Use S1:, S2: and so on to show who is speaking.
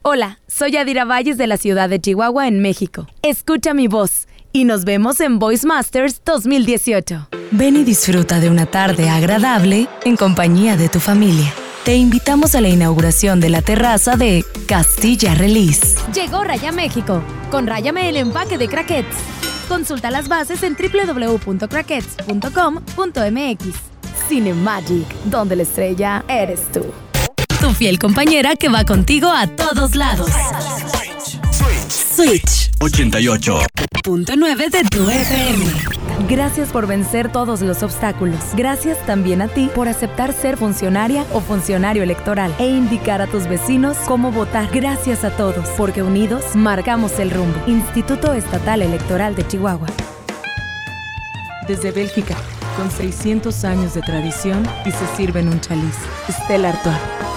S1: Hola, soy Adira Valles de la ciudad de Chihuahua, en México. Escucha mi voz y nos vemos en Voice Masters 2018.
S2: Ven y disfruta de una tarde agradable en compañía de tu familia. Te invitamos a la inauguración de la terraza de Castilla Release.
S1: Llegó Raya México. Con Ráyame el empaque de Craquettes. Consulta las bases en www.craquettes.com.mx. Cinemagic, donde la estrella eres tú.
S2: Tu fiel compañera que va contigo a todos lados. Switch
S3: 88.9
S2: de tu FM.
S1: Gracias por vencer todos los obstáculos. Gracias también a ti por aceptar ser funcionaria o funcionario electoral e indicar a tus vecinos cómo votar. Gracias a todos, porque unidos marcamos el rumbo. Instituto Estatal Electoral de Chihuahua.
S4: Desde Bélgica, con 600 años de tradición y se sirve en un chaliz. Stella Artois.